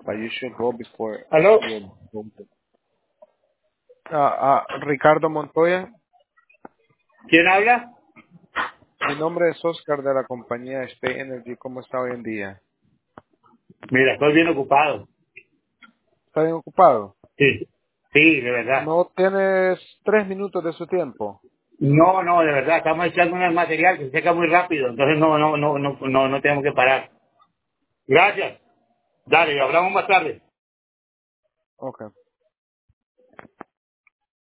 but you should go before ¿Aló? you vote. Ricardo Montoya, ¿Quién habla? mi nombre es Oscar de la compañía State Energy. ¿Cómo está hoy en día? Mira, estoy bien ocupado. ¿Está bien ocupado? Sí, sí, de verdad. ¿No tienes 3 minutos de su tiempo? No, no, de verdad, estamos echando un material que se seca muy rápido, entonces no tenemos que parar. Gracias. Dale, hablamos más tarde. Okay.